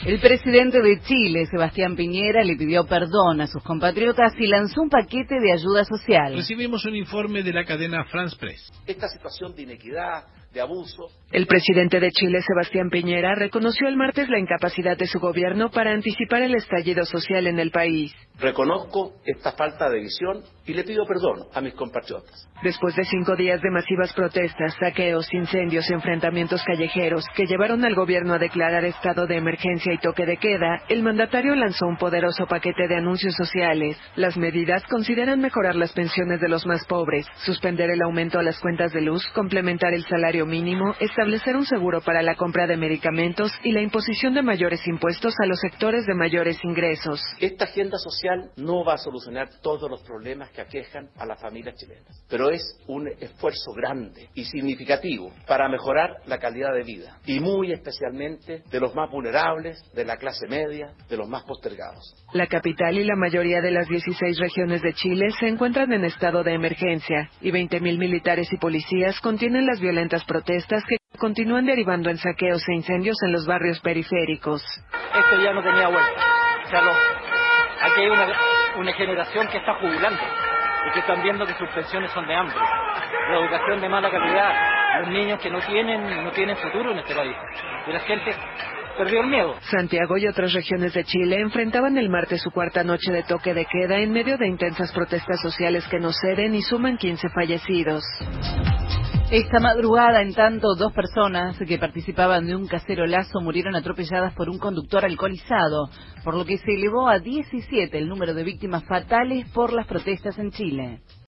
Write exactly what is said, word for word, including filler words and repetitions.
El presidente de Chile, Sebastián Piñera, le pidió perdón a sus compatriotas y lanzó un paquete de ayuda social. Recibimos un informe de la cadena France Press. Esta situación de inequidad, de abuso. El presidente de Chile, Sebastián Piñera, reconoció el martes la incapacidad de su gobierno para anticipar el estallido social en el país. Reconozco esta falta de visión y le pido perdón a mis compatriotas. Después de cinco días de masivas protestas, saqueos, incendios y enfrentamientos callejeros que llevaron al gobierno a declarar estado de emergencia y toque de queda, el mandatario lanzó un poderoso paquete de anuncios sociales. Las medidas consideran mejorar las pensiones de los más pobres, suspender el aumento a las cuentas de luz, complementar el salario mínimo, establecer un seguro para la compra de medicamentos y la imposición de mayores impuestos a los sectores de mayores ingresos. Esta agenda social no va a solucionar todos los problemas que aquejan a las familias chilenas, pero es un esfuerzo grande y significativo para mejorar la calidad de vida, y muy especialmente de los más vulnerables, de la clase media, de los más postergados. La capital y la mayoría de las dieciséis regiones de Chile se encuentran en estado de emergencia, y veinte mil militares y policías contienen las violentas protestas que continúan derivando en saqueos e incendios en los barrios periféricos. Esto ya no tenía vuelta. O sea, lo, aquí hay una, una generación que está jubilando y que están viendo que sus pensiones son de hambre, la educación de mala calidad, los niños que no tienen no tienen futuro en este país, y la gente perdió el miedo. Santiago y otras regiones de Chile enfrentaban el martes su cuarta noche de toque de queda en medio de intensas protestas sociales que no ceden y suman quince fallecidos. Esta madrugada, en tanto, dos personas que participaban de un cacerolazo murieron atropelladas por un conductor alcoholizado, por lo que se elevó a diecisiete el número de víctimas fatales por las protestas en Chile.